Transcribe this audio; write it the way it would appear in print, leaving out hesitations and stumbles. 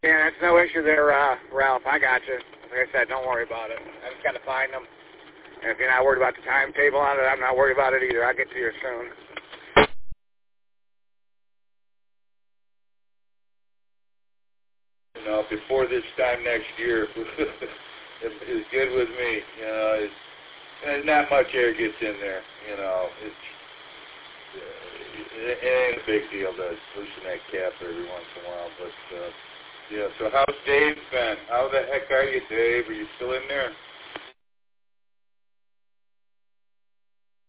Yeah, that's no issue there, Ralph. I got you. Like I said, don't worry about it. I just got to find them. And if you're not worried about the timetable on it, I'm not worried about it either. I'll get to you soon. You know, before this time next year is good with me. You know, and not much air gets in there. You know, it ain't a big deal to loosen that cap every once in a while. But yeah. So how's Dave been? How the heck are you, Dave? Are you still in there?